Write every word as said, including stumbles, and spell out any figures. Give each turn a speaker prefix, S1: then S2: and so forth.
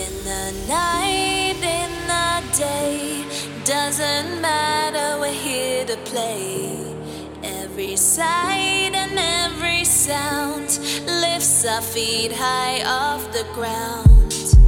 S1: In the night, in the day, doesn't matter, we're here to play. Every sight and every sound lifts our feet high off the ground.